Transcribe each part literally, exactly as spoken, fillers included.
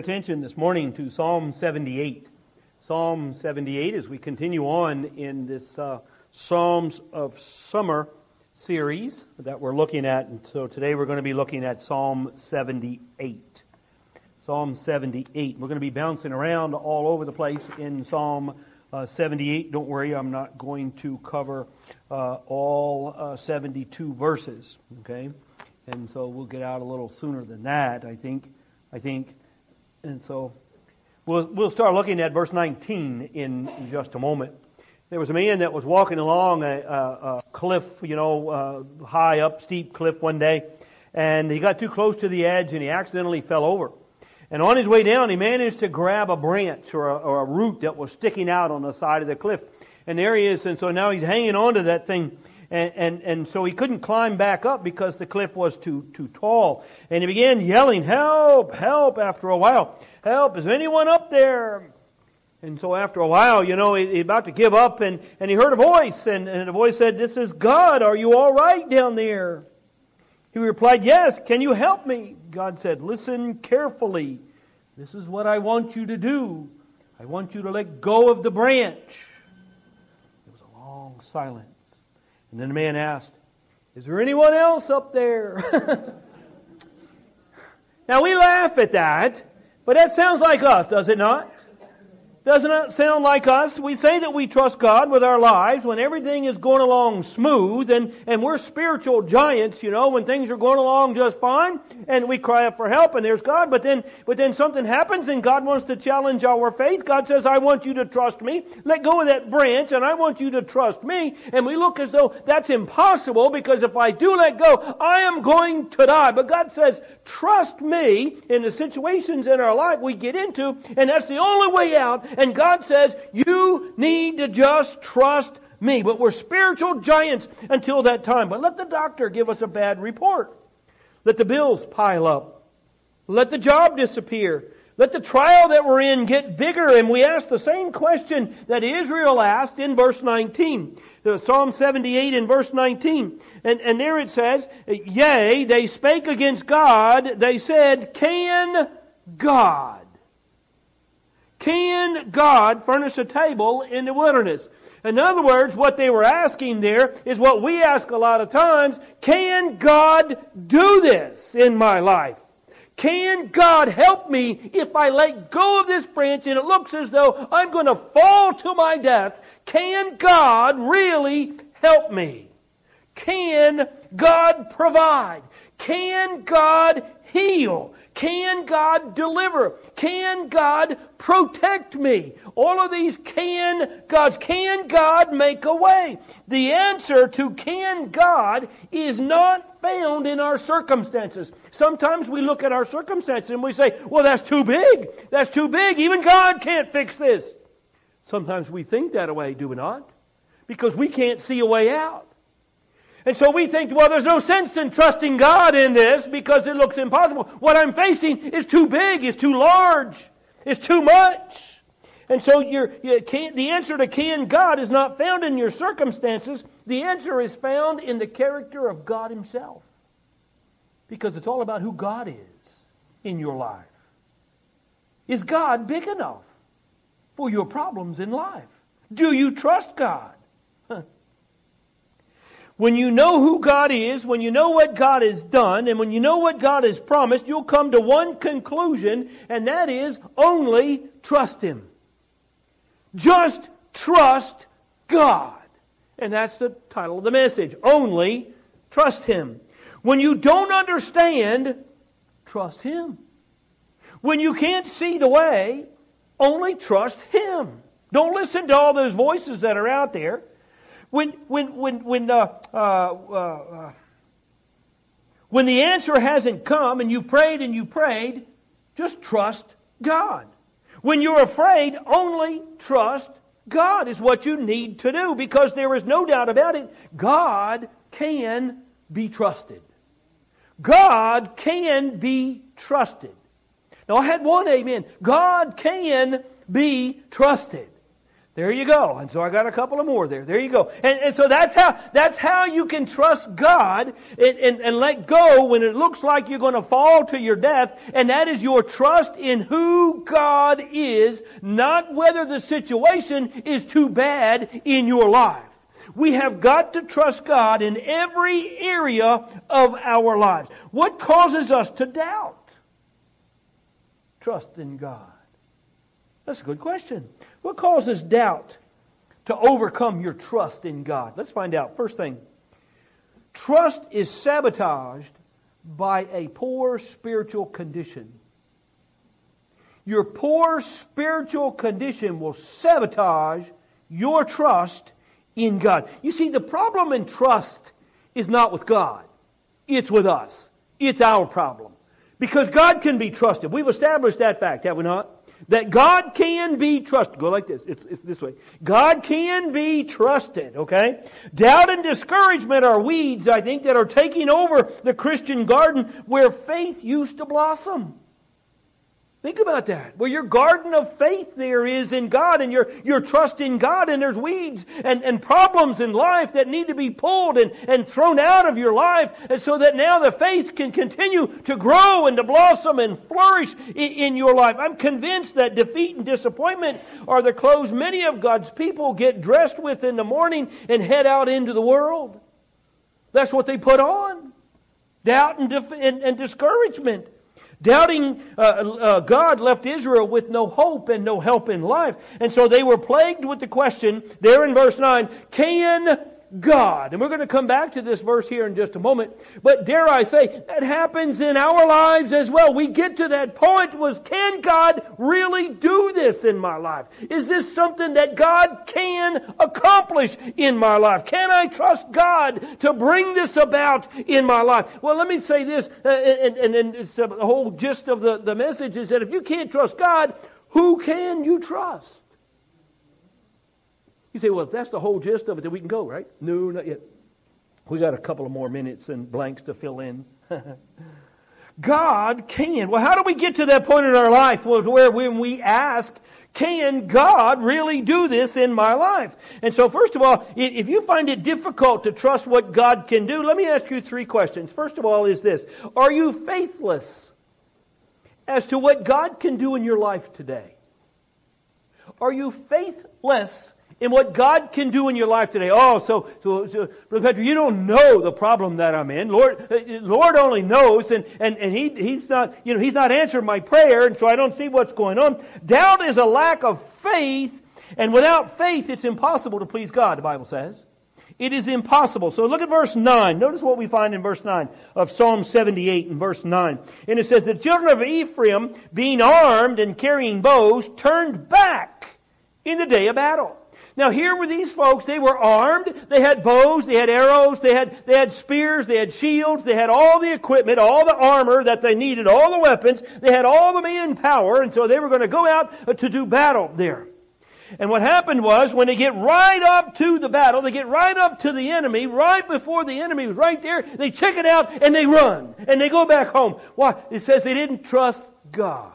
attention this morning to Psalm seventy-eight. Psalm seventy-eight, as we continue on in this uh, Psalms of Summer series that we're looking at. And so today we're going to be looking at Psalm seventy-eight. Psalm seventy-eight. We're going to be bouncing around all over the place in Psalm uh, seventy-eight. Don't worry, I'm not going to cover uh, all uh, seventy-two verses. Okay? And so we'll get out a little sooner than that, I think. I think. And so we'll we'll start looking at verse nineteen in just a moment. There was a man that was walking along a, a, a cliff, you know, uh, high up, steep cliff one day, and he got too close to the edge and he accidentally fell over. And on his way down, he managed to grab a branch or a, or a root that was sticking out on the side of the cliff. And there he is, and so now he's hanging on to that thing. And, and and so he couldn't climb back up because the cliff was too too tall. And he began yelling, "Help! Help!" After a while, "Help! Is anyone up there?" And so after a while, you know, he, he about to give up, and, and he heard a voice, and, and the voice said, "This is God. Are you all right down there?" He replied, "Yes. Can you help me?" God said, "Listen carefully. This is what I want you to do. I want you to let go of the branch." There was a long silence. And then the man asked, "Is there anyone else up there?" Now we laugh at that, but that sounds like us, does it not? Doesn't it sound like us? We say that we trust God with our lives when everything is going along smooth, and, and we're spiritual giants, you know, when things are going along just fine, and we cry out for help, and there's God, but then but then something happens, and God wants to challenge our faith. God says, "I want you to trust me. Let go of that branch, and I want you to trust me." And we look as though that's impossible, because if I do let go, I am going to die. But God says, trust me in the situations in our life we get into, and that's the only way out. And God says, you need to just trust me. But we're spiritual giants until that time. But let the doctor give us a bad report. Let the bills pile up. Let the job disappear. Let the trial that we're in get bigger. And we ask the same question that Israel asked in verse nineteen. The Psalm seventy-eight in verse nineteen. And, and there it says, "Yea, they spake against God. They said, Can God? Can God furnish a table in the wilderness?" In other words, what they were asking there is what we ask a lot of times. Can God do this in my life? Can God help me if I let go of this branch and it looks as though I'm going to fall to my death? Can God really help me? Can God provide? Can God heal? Can God deliver? Can God protect me? All of these can Gods. Can God make a way? The answer to can God is not found in our circumstances. Sometimes we look at our circumstances and we say, well, that's too big. That's too big. Even God can't fix this. Sometimes we think that way, do we not? Because we can't see a way out. And so we think, well, there's no sense in trusting God in this because it looks impossible. What I'm facing is too big, is too large, is too much. And so you're, you can't, the answer to can God is not found in your circumstances. The answer is found in the character of God Himself. Because it's all about who God is in your life. Is God big enough for your problems in life? Do you trust God? Huh. When you know who God is, when you know what God has done, and when you know what God has promised, you'll come to one conclusion, and that is only trust Him. Just trust God. And that's the title of the message. Only trust Him. When you don't understand, trust Him. When you can't see the way, only trust Him. Don't listen to all those voices that are out there. When when when when uh, uh, uh, when the answer hasn't come and you prayed and you prayed, just trust God. When you're afraid, only trust God is what you need to do, because there is no doubt about it. God can be trusted. God can be trusted. Now I had one amen. God can be trusted. There you go. And so I got a couple of more there. There you go. And, and so that's how that's how you can trust God and, and, and let go when it looks like you're going to fall to your death. And that is your trust in who God is, not whether the situation is too bad in your life. We have got to trust God in every area of our lives. What causes us to doubt? Trust in God. That's a good question. What causes doubt to overcome your trust in God? Let's find out. First thing, trust is sabotaged by a poor spiritual condition. Your poor spiritual condition will sabotage your trust in God. You see, the problem in trust is not with God. It's with us. It's our problem. Because God can be trusted. We've established that fact, have we not? That God can be trusted. Go like this. It's, it's this way. God can be trusted, okay? Doubt and discouragement are weeds, I think, that are taking over the Christian garden where faith used to blossom. Think about that. Where your garden of faith there is in God, and your, your trust in God, and there's weeds and, and problems in life that need to be pulled and, and thrown out of your life, and so that now the faith can continue to grow and to blossom and flourish in, in your life. I'm convinced that defeat and disappointment are the clothes many of God's people get dressed with in the morning and head out into the world. That's what they put on. Doubt and, def- and, and discouragement. Doubting uh, uh, God left Israel with no hope and no help in life. And so they were plagued with the question, there in verse nine, can God? And we're going to come back to this verse here in just a moment. But dare I say, that happens in our lives as well. We get to that point was, can God really do this in my life? Is this something that God can accomplish in my life? Can I trust God to bring this about in my life? Well, let me say this, uh, and, and, and it's the whole gist of the, the message is that if you can't trust God, who can you trust? You say, well, if that's the whole gist of it, then we can go, right? No, not yet. We got a couple of more minutes and blanks to fill in. God can. Well, how do we get to that point in our life where when we ask, can God really do this in my life? And so, first of all, if you find it difficult to trust what God can do, let me ask you three questions. First of all is this. Are you faithless as to what God can do in your life today? Are you faithless in what God can do in your life today? Oh, so, so, so Brother Patrick, you don't know the problem that I'm in. Lord, Lord only knows, and, and, and he, He's not, you know, He's not answering my prayer, and so I don't see what's going on. Doubt is a lack of faith, and without faith, it's impossible to please God, the Bible says. It is impossible. So look at verse nine. Notice what we find in verse nine of Psalm seventy-eight and verse nine. And it says, the children of Ephraim, being armed and carrying bows, turned back in the day of battle. Now here were these folks, they were armed, they had bows, they had arrows, they had, they had spears, they had shields, they had all the equipment, all the armor that they needed, all the weapons, they had all the manpower, and so they were going to go out to do battle there. And what happened was, when they get right up to the battle, they get right up to the enemy, right before the enemy was right there, they check it out and they run, and they go back home. Why? It says they didn't trust God,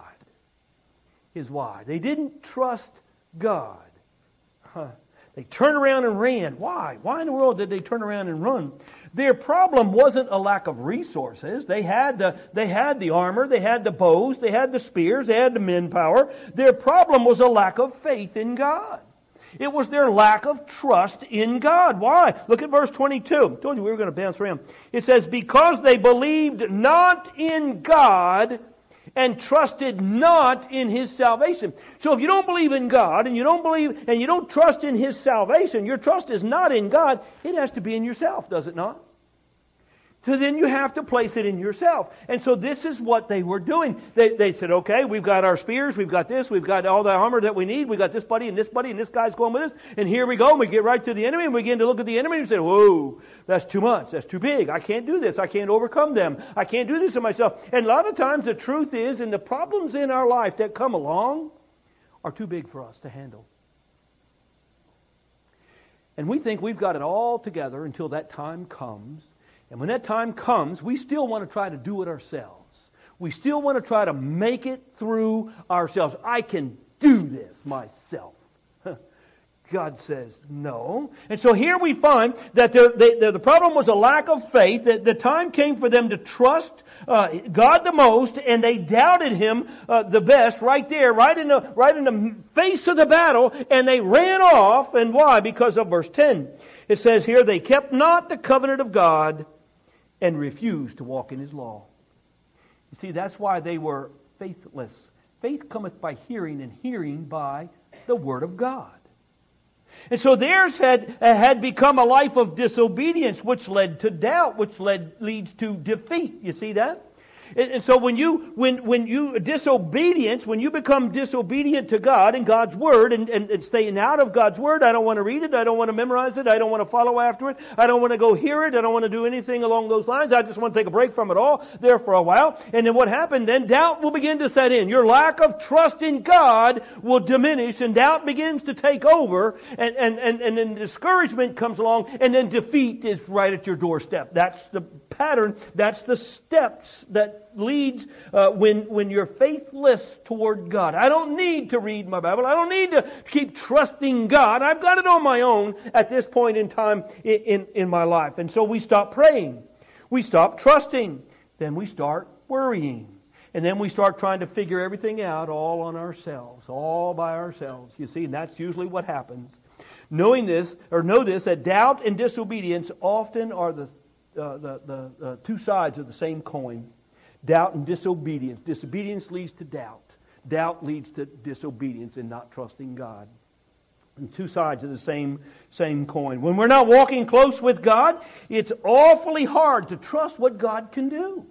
is why. They didn't trust God. Huh. They turned around and ran. Why? Why in the world did they turn around and run? Their problem wasn't a lack of resources. They had the, they had the armor, they had the bows, they had the spears, they had the manpower. Their problem was a lack of faith in God. It was their lack of trust in God. Why? Look at verse twenty-two. I told you we were going to bounce around. It says, because they believed not in God and trusted not in His salvation. So if you don't believe in God and you don't believe and you don't trust in His salvation, your trust is not in God, it has to be in yourself, does it not? So then you have to place it in yourself. And so this is what they were doing. They, they said, okay, we've got our spears, we've got this, we've got all the armor that we need, we've got this buddy and this buddy and this guy's going with us, and here we go, and we get right to the enemy, and we begin to look at the enemy and say, whoa, that's too much, that's too big, I can't do this, I can't overcome them, I can't do this in myself. And a lot of times the truth is, and the problems in our life that come along are too big for us to handle. And we think we've got it all together until that time comes. And when that time comes, we still want to try to do it ourselves. We still want to try to make it through ourselves. I can do this myself. God says no. And so here we find that the, the, the problem was a lack of faith. That the time came for them to trust uh, God the most, and they doubted Him uh, the best right there, right in, the, right in the face of the battle, and they ran off. And why? Because of verse ten. It says here, they kept not the covenant of God and refused to walk in His law. You see, that's why they were faithless. Faith cometh by hearing, and hearing by the Word of God. And so theirs had, had become a life of disobedience, which led to doubt, which led leads to defeat. You see that? And, and so when you when when you disobedience, when you become disobedient to God and God's Word, and, and, and staying out of God's Word, I don't want to read it, I don't want to memorize it, I don't want to follow after it, I don't want to go hear it, I don't want to do anything along those lines. I just want to take a break from it all there for a while. And then what happened? Then doubt will begin to set in. Your lack of trust in God will diminish, and doubt begins to take over, and, and, and, and then discouragement comes along, and then defeat is right at your doorstep. That's the pattern, that's the steps that leads uh, when when you're faithless toward God. I don't need to read my Bible. I don't need to keep trusting God. I've got it on my own at this point in time in, in, in my life. And so we stop praying. We stop trusting. Then we start worrying. And then we start trying to figure everything out all on ourselves, all by ourselves. You see, and that's usually what happens. Knowing this, or know this, that doubt and disobedience often are the uh, the, the uh, two sides of the same coin. Doubt and disobedience. Disobedience leads to doubt. Doubt leads to disobedience and not trusting God. And two sides of the same, same coin. When we're not walking close with God, it's awfully hard to trust what God can do.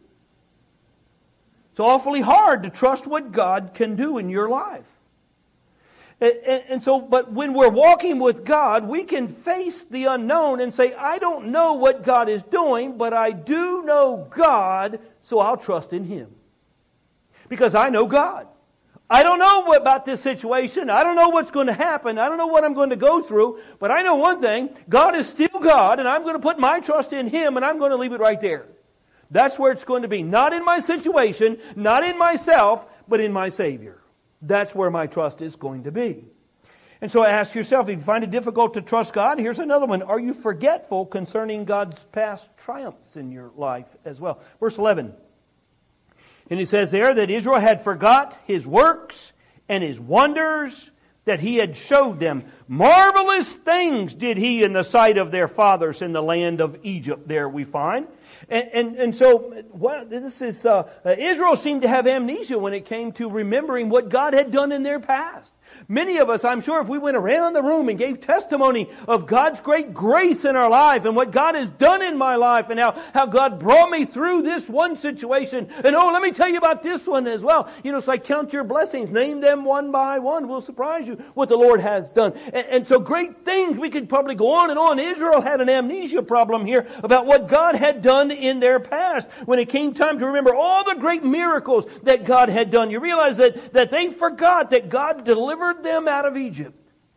It's awfully hard to trust what God can do in your life. And, and, and so, but when we're walking with God, we can face the unknown and say, I don't know what God is doing, but I do know God, so I'll trust in Him. Because I know God. I don't know what about this situation. I don't know what's going to happen. I don't know what I'm going to go through. But I know one thing. God is still God, and I'm going to put my trust in Him, and I'm going to leave it right there. That's where it's going to be. Not in my situation, not in myself, but in my Savior. That's where my trust is going to be. And so ask yourself, if you find it difficult to trust God, here's another one. Are you forgetful concerning God's past triumphs in your life as well? Verse eleven. And it says there that Israel had forgot His works and His wonders that He had showed them. Marvelous things did He in the sight of their fathers in the land of Egypt, there we find. And, and, and so, well, this is, uh, Israel seemed to have amnesia when it came to remembering what God had done in their past. Many of us, I'm sure, if we went around the room and gave testimony of God's great grace in our life and what God has done in my life and how, how God brought me through this one situation. And oh, let me tell you about this one as well. You know, it's like count your blessings. Name them one by one. We'll surprise you what the Lord has done. And, and so great things. We could probably go on and on. Israel had an amnesia problem here about what God had done in their past. When it came time to remember all the great miracles that God had done, you realize that, that they forgot that God delivered them out of Egypt.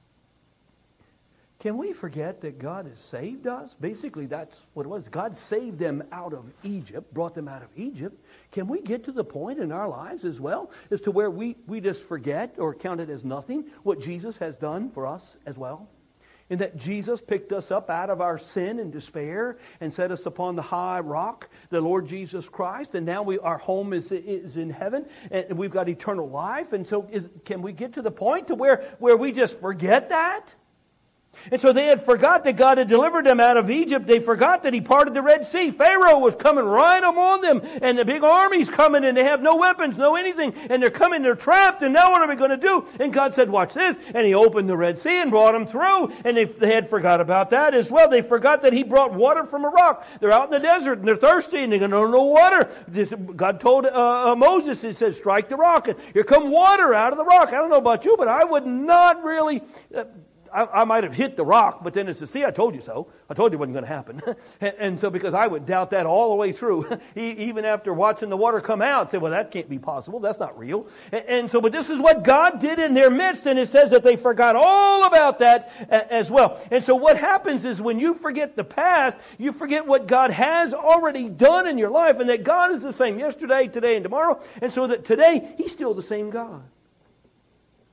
Can we forget that God has saved us? Basically, that's what it was. God saved them out of Egypt, brought them out of Egypt. Can we get to the point in our lives as well as to where we, we just forget or count it as nothing what Jesus has done for us as well? And that Jesus picked us up out of our sin and despair and set us upon the high rock, the Lord Jesus Christ. And now we, our home is, is in heaven, and we've got eternal life. And so is, can we get to the point to where, where we just forget that? And so they had forgot that God had delivered them out of Egypt. They forgot that He parted the Red Sea. Pharaoh was coming right among them. And the big army's coming and they have no weapons, no anything. And they're coming, they're trapped. And now what are we going to do? And God said, watch this. And He opened the Red Sea and brought them through. And they, they had forgot about that as well. They forgot that He brought water from a rock. They're out in the desert and they're thirsty and they're going to no water. God told uh, uh, Moses, He said, strike the rock. And here come water out of the rock. I don't know about you, but I would not really... Uh, I, I might have hit the rock, but then it's to see, I told you so. I told you it wasn't going to happen. and, and so because I would doubt that all the way through, even after watching the water come out, say, well, that can't be possible. That's not real. And, and so, but this is what God did in their midst, and it says that they forgot all about that as well. And so what happens is when you forget the past, you forget what God has already done in your life, and that God is the same yesterday, today, and tomorrow. And so that today, He's still the same God.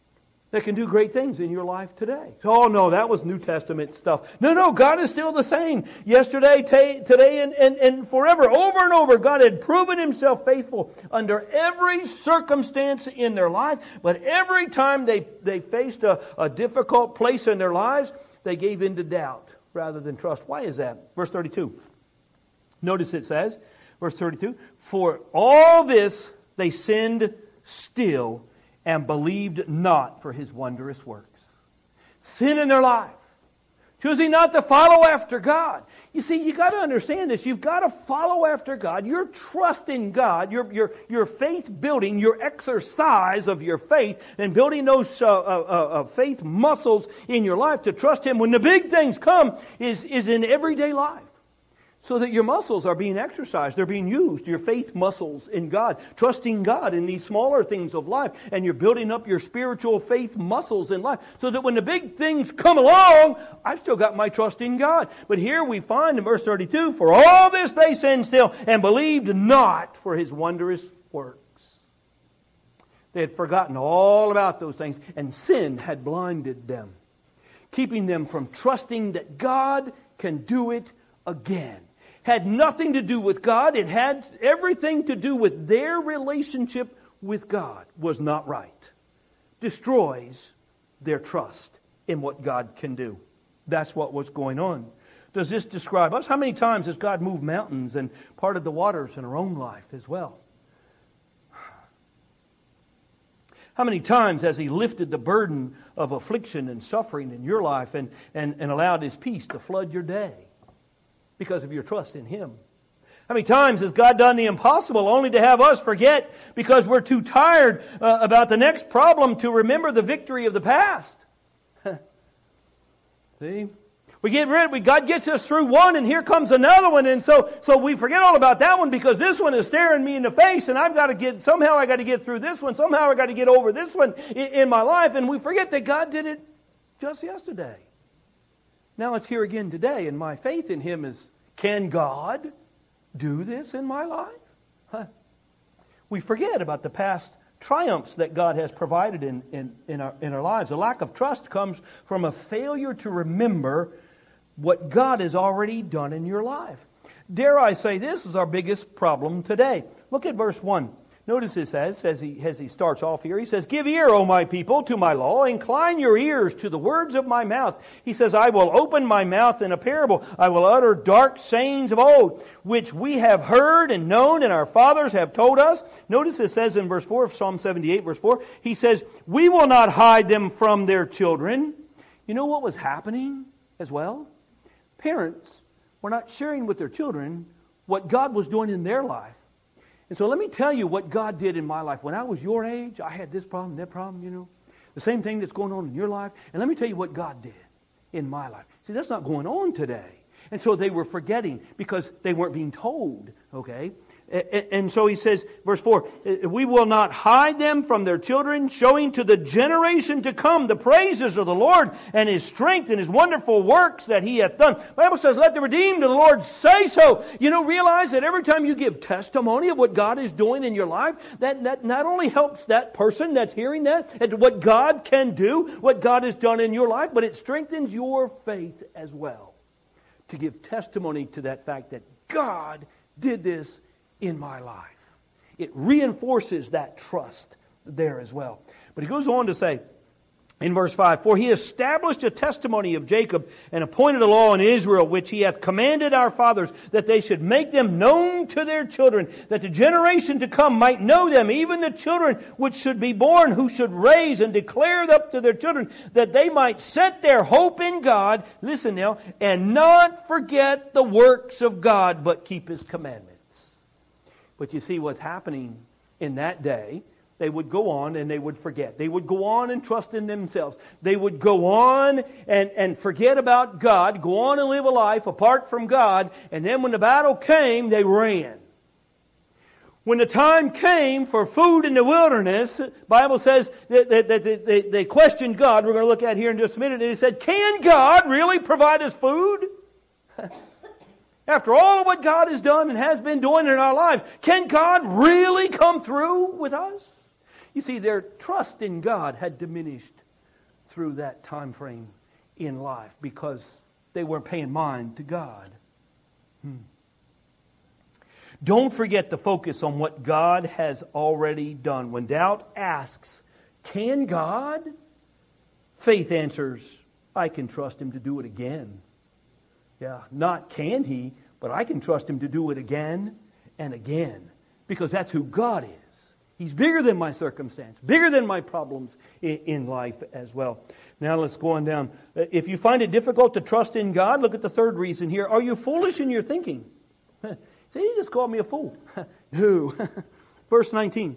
that can do great things in your life today. Oh no, that was New Testament stuff. No, no, God is still the same. Yesterday, t- today, and, and, and forever. Over and over, God had proven Himself faithful under every circumstance in their life. But every time they, they faced a, a difficult place in their lives, they gave in to doubt rather than trust. Why is that? Verse thirty-two. Notice it says, verse thirty-two, for all this they sinned still and believed not for His wondrous works. Sin in their life. Choosing not to follow after God. You see, you got to understand this. You've got to follow after God. Your trust in God, your, your, your faith building, your exercise of your faith, and building those uh, uh, uh, faith muscles in your life to trust Him when the big things come is, is in everyday life. So that your muscles are being exercised, they're being used, your faith muscles in God, trusting God in these smaller things of life, and you're building up your spiritual faith muscles in life, so that when the big things come along, I've still got my trust in God. But here we find in verse thirty-two, for all this they sinned still, and believed not for His wondrous works. They had forgotten all about those things, and sin had blinded them, keeping them from trusting that God can do it again. Had nothing to do with God. It had everything to do with their relationship with God was not right. Destroys their trust in what God can do. That's what was going on. Does this describe us? How many times has God moved mountains and parted the waters in our own life as well? How many times has He lifted the burden of affliction and suffering in your life and, and, and allowed His peace to flood your day? Because of your trust in Him. How many times has God done the impossible only to have us forget because we're too tired uh, about the next problem to remember the victory of the past? See? We get rid we God gets us through one and here comes another one, and so so we forget all about that one because this one is staring me in the face and I've got to get somehow I got to get through this one, somehow I got to get over this one in, in my life, and we forget that God did it just yesterday. Now it's here again today, and my faith in Him is, can God do this in my life? Huh. We forget about the past triumphs that God has provided in, in, in, our, in our lives. A lack of trust comes from a failure to remember what God has already done in your life. Dare I say, this is our biggest problem today. Look at verse one. Notice it says, as he, as he starts off here, he says, give ear, O my people, to my law. Incline your ears to the words of my mouth. He says, I will open my mouth in a parable. I will utter dark sayings of old, which we have heard and known, and our fathers have told us. Notice it says in verse four of Psalm seventy-eight, verse four, he says, we will not hide them from their children. You know what was happening as well? Parents were not sharing with their children what God was doing in their life. And so let me tell you what God did in my life. When I was your age, I had this problem, that problem, you know. The same thing that's going on in your life. And let me tell you what God did in my life. See, that's not going on today. And so they were forgetting because they weren't being told, okay? And so he says, verse four, we will not hide them from their children, showing to the generation to come the praises of the Lord and His strength and His wonderful works that He hath done. The Bible says, let the redeemed of the Lord say so. You know, realize that every time you give testimony of what God is doing in your life, that, that not only helps that person that's hearing that, and what God can do, what God has done in your life, but it strengthens your faith as well. To give testimony to that fact that God did this in my life. It reinforces that trust there as well. But he goes on to say in verse five, for He established a testimony of Jacob and appointed a law in Israel, which He hath commanded our fathers, that they should make them known to their children, that the generation to come might know them, even the children which should be born, who should raise and declare it up to their children, that they might set their hope in God, listen now, and not forget the works of God, but keep His commandments. But you see what's happening in that day, they would go on and they would forget. They would go on and trust in themselves. They would go on and, and forget about God, go on and live a life apart from God, and then when the battle came, they ran. When the time came for food in the wilderness, the Bible says that, that, that they, they questioned God. We're going to look at here in just a minute. And He said, can God really provide us food? After all of what God has done and has been doing in our lives, can God really come through with us? You see, their trust in God had diminished through that time frame in life because they weren't paying mind to God. Hmm. Don't forget to focus on what God has already done. When doubt asks, can God? Faith answers, I can trust Him to do it again. Yeah, not can He, but I can trust Him to do it again and again. Because that's who God is. He's bigger than my circumstance, bigger than my problems in life as well. Now let's go on down. If you find it difficult to trust in God, look at the third reason here. Are you foolish in your thinking? See, he just called me a fool. No. Verse nineteen.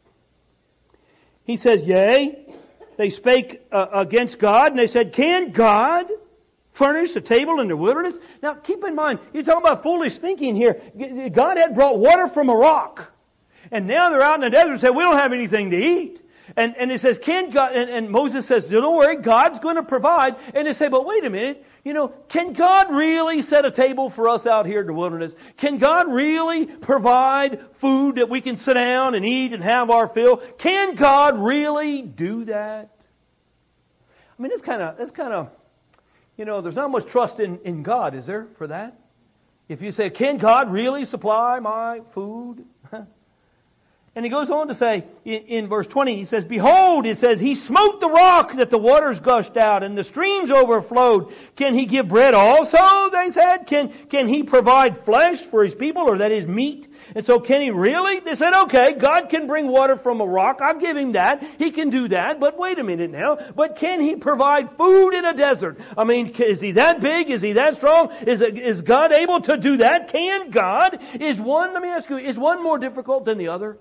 He says, yea, they spake uh, against God, and they said, can God furnish a table in the wilderness? Now keep in mind, you're talking about foolish thinking here. God had brought water from a rock. And now they're out in the desert and say, we don't have anything to eat. And, and it says, can God, and, and Moses says, don't worry, God's going to provide. And they say, but wait a minute, you know, can God really set a table for us out here in the wilderness? Can God really provide food that we can sit down and eat and have our fill? Can God really do that? I mean, it's kind of, it's kind of, you know, there's not much trust in, in God, is there, for that? If you say, can God really supply my food? And he goes on to say, in, in verse twenty, he says, behold, it says, he smote the rock that the waters gushed out and the streams overflowed. Can he give bread also, they said? Can, can he provide flesh for his people, or that is meat? And so can he really? They said, okay, God can bring water from a rock. I'll give him that. He can do that. But wait a minute now. But can he provide food in a desert? I mean, is he that big? Is he that strong? Is, is God able to do that? Can God? Is one, let me ask you, is one more difficult than the other?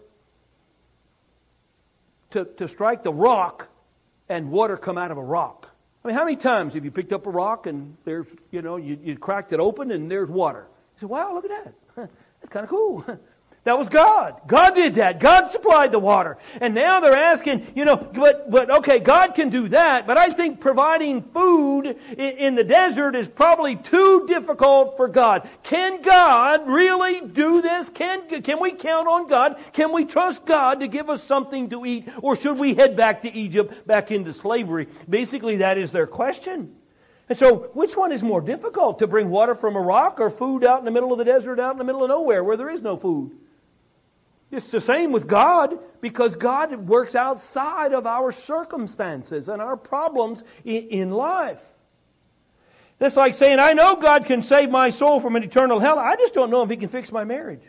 To, to strike the rock and water come out of a rock. I mean, how many times have you picked up a rock and there's, you know, you, you cracked it open and there's water? You say, wow, look at that. That's kind of cool. That was God. God did that. God supplied the water. And now they're asking, you know, but, but okay, God can do that, but I think providing food in, in the desert is probably too difficult for God. Can God really do this? Can, can we count on God? Can we trust God to give us something to eat? Or should we head back to Egypt, back into slavery? Basically, that is their question. And so, which one is more difficult, to bring water from a rock or food out in the middle of the desert, out in the middle of nowhere where there is no food? It's the same with God, because God works outside of our circumstances and our problems in life. It's like saying, I know God can save my soul from an eternal hell. I just don't know if He can fix my marriage.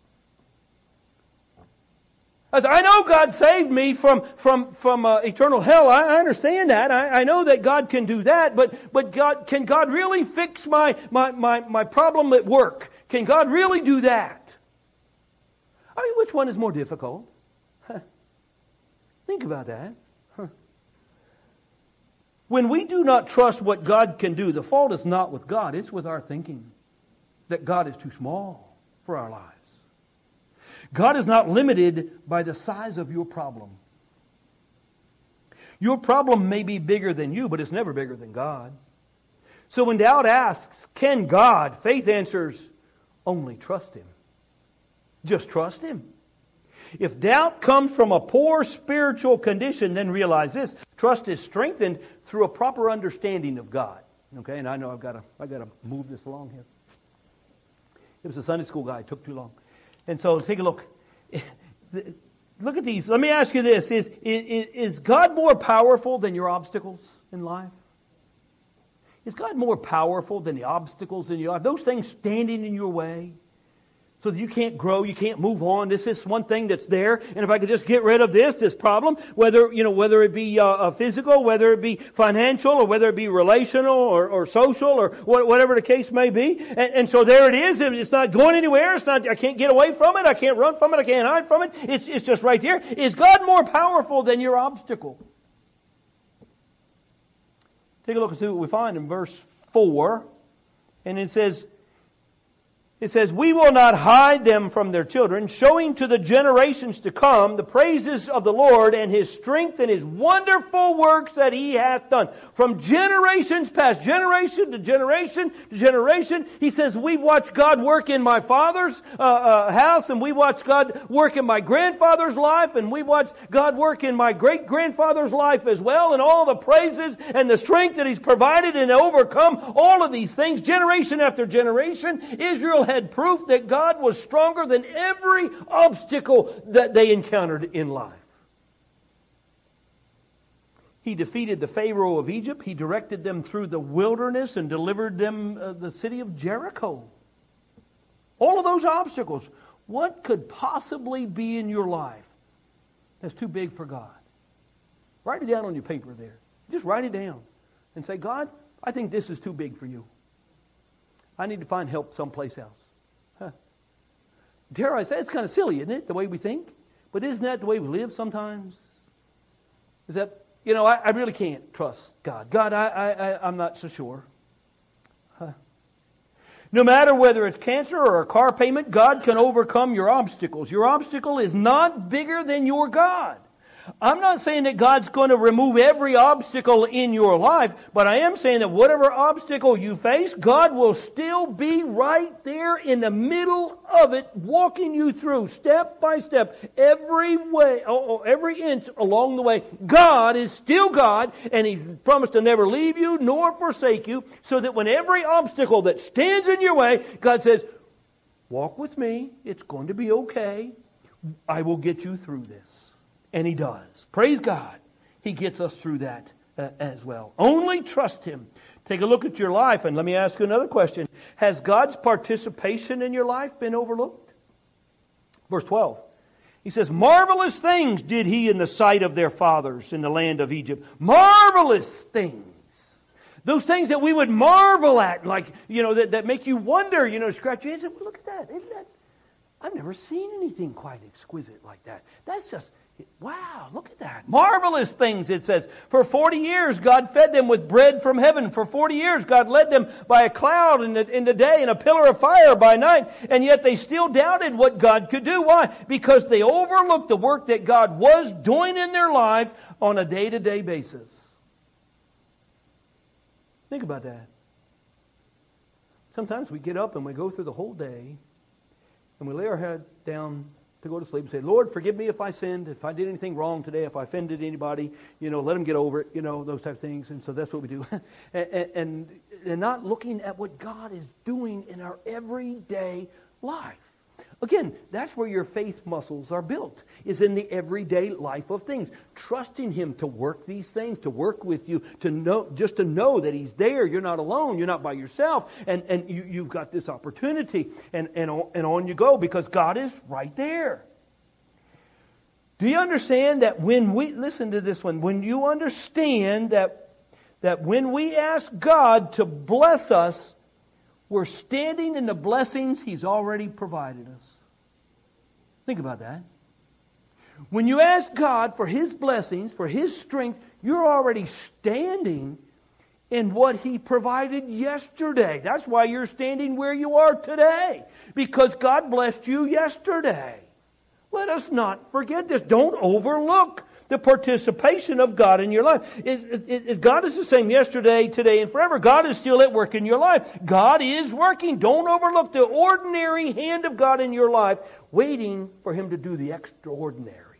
I know God saved me from from from uh, eternal hell. I, I understand that. I, I know that God can do that. But but God, can God really fix my my my my problem at work? Can God really do that? I mean, which one is more difficult? Huh. Think about that. Huh. When we do not trust what God can do, the fault is not with God. It's with our thinking that God is too small for our lives. God is not limited by the size of your problem. Your problem may be bigger than you, but it's never bigger than God. So when doubt asks, can God? Faith answers, only trust Him. Just trust Him. If doubt comes from a poor spiritual condition, then realize this: trust is strengthened through a proper understanding of God. Okay, and I know I've got to I've got to move this along here. It was a Sunday school guy. It took too long. And so take a look. Look at these. Let me ask you this. Is, is, is God more powerful than your obstacles in life? Is God more powerful than the obstacles in your life? Those things standing in your way so that you can't grow, you can't move on. This is one thing that's there. And if I could just get rid of this, this problem, whether, you know, whether it be uh, physical, whether it be financial, or whether it be relational or, or social, or whatever the case may be. And, and so there it is. It's not going anywhere. It's not, I can't get away from it. I can't run from it. I can't hide from it. It's, it's just right here. Is God more powerful than your obstacle? Take a look and see what we find in verse four. And it says, It says, we will not hide them from their children, showing to the generations to come the praises of the Lord and His strength and His wonderful works that He hath done. From generations past, generation to generation to generation, He says, we've watched God work in my father's uh, uh, house, and we watched God work in my grandfather's life, and we watched God work in my great-grandfather's life as well, and all the praises and the strength that He's provided and overcome all of these things, generation after generation. Israel had proof that God was stronger than every obstacle that they encountered in life. He defeated the Pharaoh of Egypt. He directed them through the wilderness and delivered them uh, the city of Jericho. All of those obstacles. What could possibly be in your life that's too big for God? Write it down on your paper there. Just write it down and say, God, I think this is too big for you. I need to find help someplace else. Huh. Dare I say, it's kind of silly, isn't it, the way we think? But isn't that the way we live sometimes? Is that, you know, I, I really can't trust God. God, I, I, I, I'm not so sure. Huh. No matter whether it's cancer or a car payment, God can overcome your obstacles. Your obstacle is not bigger than your God. I'm not saying that God's going to remove every obstacle in your life, but I am saying that whatever obstacle you face, God will still be right there in the middle of it, walking you through step by step, every way, every inch along the way. God is still God, and He's promised to never leave you nor forsake you, so that when every obstacle that stands in your way, God says, walk with me, it's going to be okay, I will get you through this. And He does. Praise God. He gets us through that uh, as well. Only trust Him. Take a look at your life, and let me ask you another question. Has God's participation in your life been overlooked? Verse twelve. He says, marvelous things did He in the sight of their fathers in the land of Egypt. Marvelous things. Those things that we would marvel at, like, you know, that, that make you wonder, you know, scratch your head and say, well, look at that. Isn't that? I've never seen anything quite exquisite like that. That's just... wow, look at that. Marvelous things, it says. For forty years, God fed them with bread from heaven. For forty years, God led them by a cloud in the, in the day and a pillar of fire by night. And yet they still doubted what God could do. Why? Because they overlooked the work that God was doing in their life on a day-to-day basis. Think about that. Sometimes we get up and we go through the whole day and we lay our head down to go to sleep and say, Lord, forgive me if I sinned, if I did anything wrong today, if I offended anybody, you know, let them get over it, you know, those type of things. And so that's what we do. and, and, and not looking at what God is doing in our everyday life. Again, that's where your faith muscles are built, is in the everyday life of things. Trusting Him to work these things, to work with you, to know, just to know that He's there. You're not alone. You're not by yourself. And, and you, you've got this opportunity. And, and, and on you go, because God is right there. Do you understand that when we, listen to this one, when you understand that, that when we ask God to bless us, we're standing in the blessings He's already provided us. Think about that. When you ask God for His blessings, for His strength, you're already standing in what He provided yesterday. That's why you're standing where you are today. Because God blessed you yesterday. Let us not forget this. Don't overlook the participation of God in your life. It, it, it, God is the same yesterday, today, and forever. God is still at work in your life. God is working. Don't overlook the ordinary hand of God in your life, waiting for Him to do the extraordinary.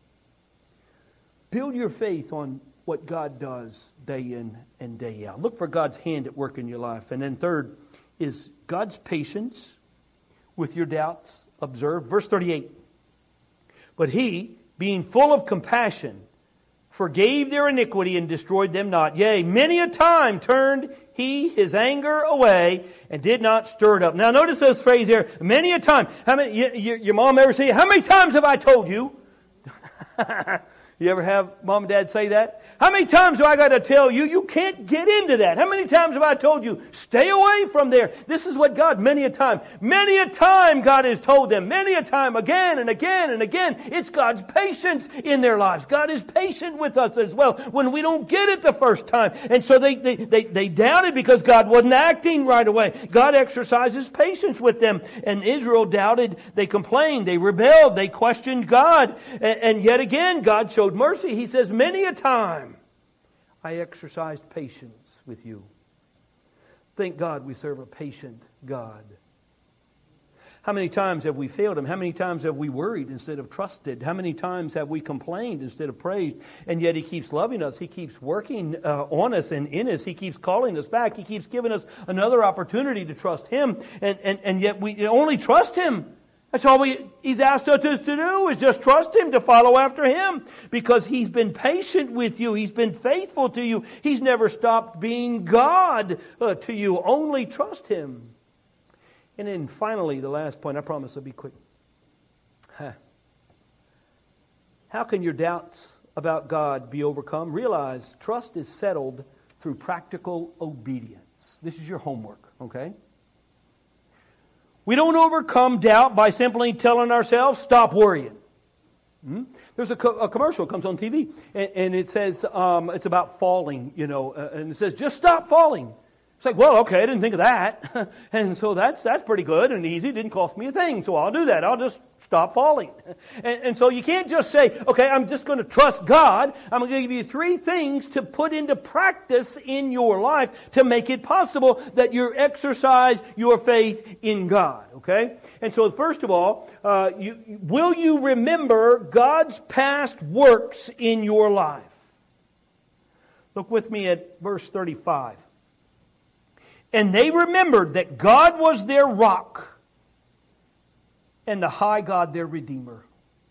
Build your faith on what God does day in and day out. Look for God's hand at work in your life. And then third is God's patience with your doubts. Observe verse thirty-eight. But He, being full of compassion, forgave their iniquity and destroyed them not. Yea, many a time turned He His anger away and did not stir it up. Now notice this phrase here, many a time. How many? Your, your mom ever say, how many times have I told you? You ever have mom and dad say that? How many times do I got to tell you, you can't get into that? How many times have I told you, stay away from there? This is what God, many a time, many a time God has told them, many a time, again and again and again. It's God's patience in their lives. God is patient with us as well when we don't get it the first time. And so they, they, they, they doubted because God wasn't acting right away. God exercises patience with them. And Israel doubted, they complained, they rebelled, they questioned God. And, and yet again, God showed mercy. He says, many a time, I exercised patience with you. Thank God we serve a patient God. How many times have we failed Him? How many times have we worried instead of trusted? How many times have we complained instead of praised? And yet He keeps loving us. He keeps working uh, on us and in us. He keeps calling us back. He keeps giving us another opportunity to trust Him. And, and, and yet we only trust Him. That's all we, He's asked us to do is just trust Him, to follow after Him. Because He's been patient with you. He's been faithful to you. He's never stopped being God uh, to you. Only trust Him. And then finally, the last point, I promise I'll be quick. Huh. How can your doubts about God be overcome? Realize trust is settled through practical obedience. This is your homework, okay? We don't overcome doubt by simply telling ourselves, stop worrying. Hmm? There's a, co- a commercial that comes on T V, and, and it says, um, it's about falling, you know, uh, and it says, just stop falling. It's like, well, okay, I didn't think of that. And so that's that's pretty good and easy. It didn't cost me a thing, so I'll do that. I'll just stop falling. And, and so you can't just say, okay, I'm just going to trust God. I'm going to give you three things to put into practice in your life to make it possible that you exercise your faith in God, okay? And so first of all, uh, you, will you remember God's past works in your life? Look with me at verse thirty-five. And they remembered that God was their rock and the high God their Redeemer.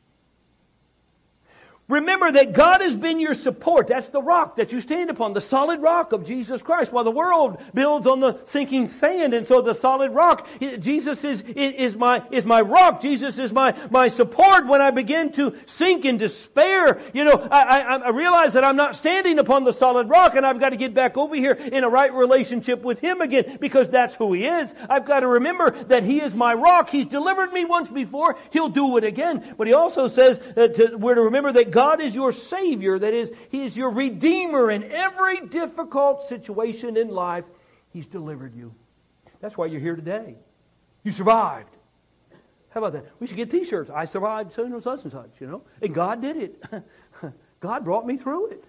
Remember that God has been your support. That's the rock that you stand upon, the solid rock of Jesus Christ. While the world builds on the sinking sand, and so the solid rock, Jesus is, is, my, is my rock. Jesus is my, my support when I begin to sink in despair. You know, I, I, I realize that I'm not standing upon the solid rock, and I've got to get back over here in a right relationship with Him again, because that's who He is. I've got to remember that He is my rock. He's delivered me once before. He'll do it again. But He also says that to, we're to remember that God God is your Savior. That is, He is your Redeemer in every difficult situation in life. He's delivered you. That's why you're here today. You survived. How about that? We should get T-shirts. I survived such and such and such, you know. And God did it. God brought me through it.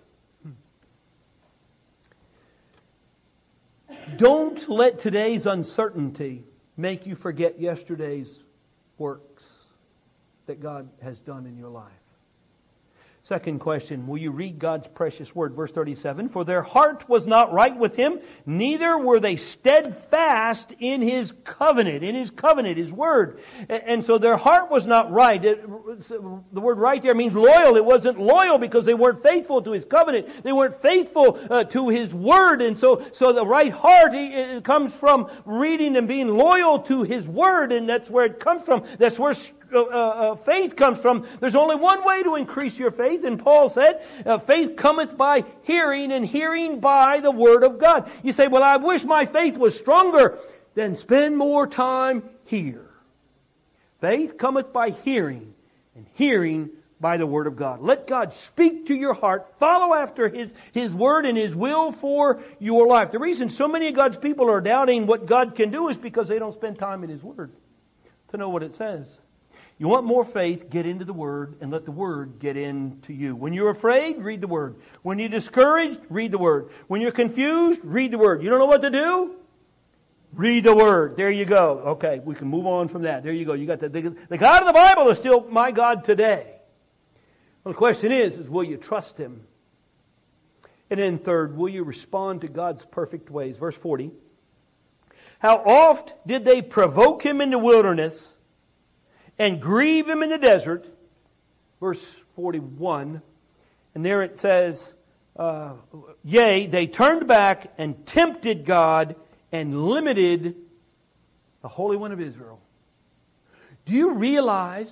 Don't let today's uncertainty make you forget yesterday's works that God has done in your life. Second question, will you read God's precious word? Verse thirty-seven, for their heart was not right with Him, neither were they steadfast in His covenant, in His covenant, His word. And so their heart was not right. It, the word right there means loyal. It wasn't loyal because they weren't faithful to His covenant. They weren't faithful uh, to His word. And so, so the right heart it comes from reading and being loyal to His word. And that's where it comes from. That's where Uh, uh, faith comes from. There's only one way to increase your faith, and Paul said, uh, faith cometh by hearing, and hearing by the Word of God. You say, well, I wish my faith was stronger. Then spend more time here. Faith cometh by hearing, and hearing by the Word of God. Let God speak to your heart. Follow after His, His Word and His will for your life. The reason so many of God's people are doubting what God can do is because they don't spend time in His Word to know what it says. You want more faith, get into the Word and let the Word get into you. When you're afraid, read the Word. When you're discouraged, read the Word. When you're confused, read the Word. You don't know what to do? Read the Word. There you go. Okay, we can move on from that. There you go. You got the, the, the God of the Bible is still my God today. Well, the question is, is will you trust Him? And then third, will you respond to God's perfect ways? Verse forty. How oft did they provoke Him in the wilderness and grieve Him in the desert? Verse forty-one. And there it says, uh, yea, they turned back and tempted God and limited the Holy One of Israel. Do you realize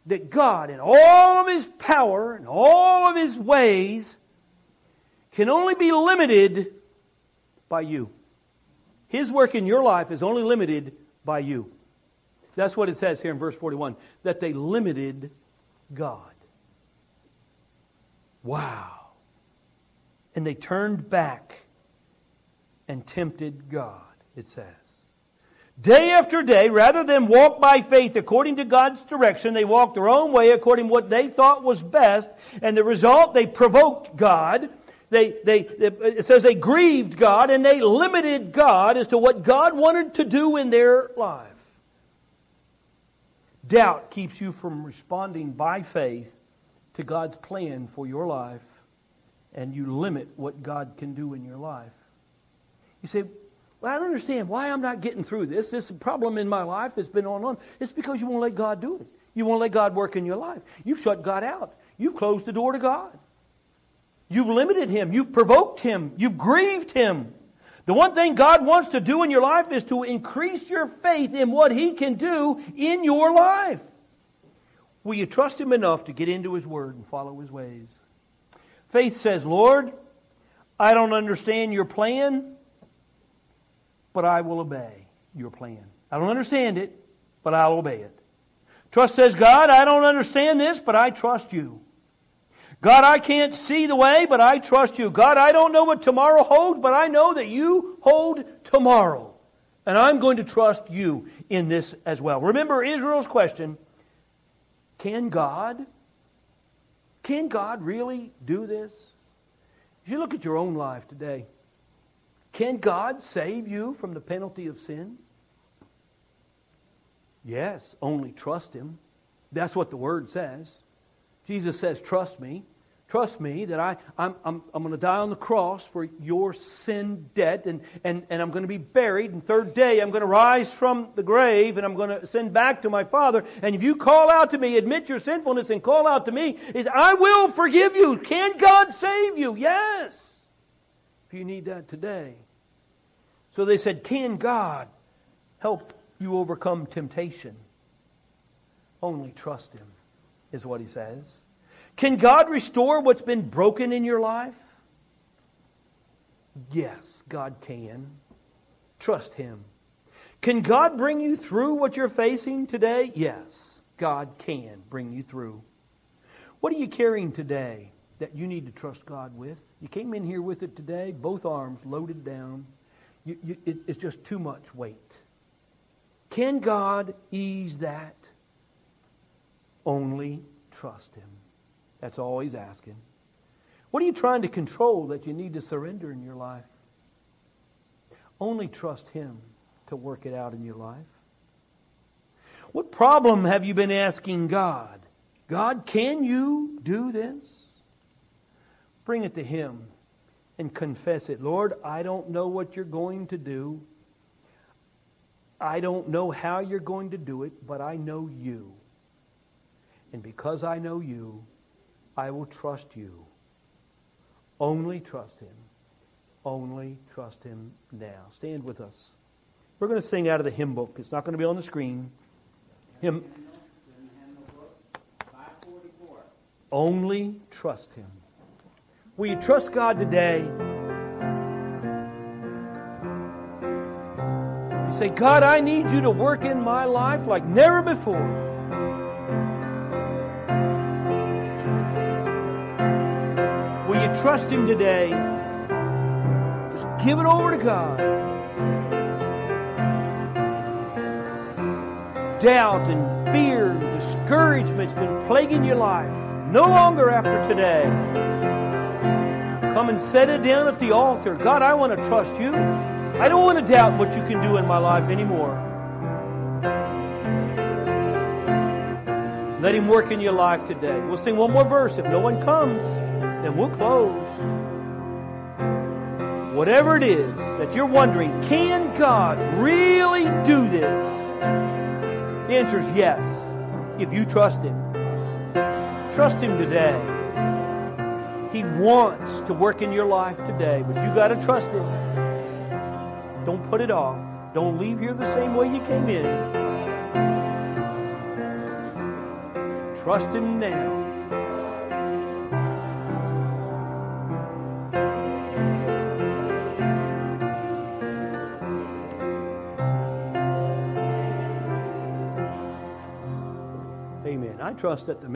that God, in all of His power and all of His ways, can only be limited by you. His work in your life is only limited by you. That's what it says here in verse forty-one, that they limited God. Wow. And they turned back and tempted God, it says. Day after day, rather than walk by faith according to God's direction, they walked their own way according to what they thought was best. And the result, they provoked God. They, they, it says they grieved God and they limited God as to what God wanted to do in their life. Doubt keeps you from responding by faith to God's plan for your life, and you limit what God can do in your life. You say, well, I don't understand why I'm not getting through this. This problem in my life that's been on and on. It's because you won't let God do it. You won't let God work in your life. You've shut God out. You've closed the door to God. You've limited Him. You've provoked Him. You've grieved Him. The one thing God wants to do in your life is to increase your faith in what He can do in your life. Will you trust Him enough to get into His Word and follow His ways? Faith says, Lord, I don't understand your plan, but I will obey your plan. I don't understand it, but I'll obey it. Trust says, God, I don't understand this, but I trust you. God, I can't see the way, but I trust you. God, I don't know what tomorrow holds, but I know that you hold tomorrow. And I'm going to trust you in this as well. Remember Israel's question, can God, can God really do this? As you look at your own life today, can God save you from the penalty of sin? Yes, only trust Him. That's what the Word says. Jesus says, trust me. Trust me that I, I'm, I'm, I'm going to die on the cross for your sin debt, and, and, and I'm going to be buried, and third day I'm going to rise from the grave, and I'm going to send back to my Father. And if you call out to me, admit your sinfulness and call out to me, is I will forgive you. Can God save you? Yes. If you need that today. So they said, can God help you overcome temptation? Only trust Him, is what He says. Can God restore what's been broken in your life? Yes, God can. Trust Him. Can God bring you through what you're facing today? Yes, God can bring you through. What are you carrying today that you need to trust God with? You came in here with it today, both arms loaded down. You, you, it, it's just too much weight. Can God ease that? Only trust Him. That's all He's asking. What are you trying to control that you need to surrender in your life? Only trust Him to work it out in your life. What problem have you been asking God? God, can you do this? Bring it to Him and confess it. Lord, I don't know what you're going to do. I don't know how you're going to do it, but I know you. And because I know you, I will trust you. Only trust Him. Only trust Him now. Stand with us. We're going to sing out of the hymn book. It's not going to be on the screen. Hymn. Only trust Him. Will you trust God today? You say, God, I need you to work in my life like never before. Will you trust Him today? Just give it over to God. Doubt and fear and discouragement's been plaguing your life. No longer after today. Come and set it down at the altar. God, I want to trust you. I don't want to doubt what you can do in my life anymore. Let Him work in your life today. We'll sing one more verse. If no one comes, then we'll close. Whatever it is that you're wondering, can God really do this? The answer is yes, if you trust Him. Trust Him today. He wants to work in your life today, but you got to trust Him. Don't put it off. Don't leave here the same way you came in. trust Him now. Amen. I trust that the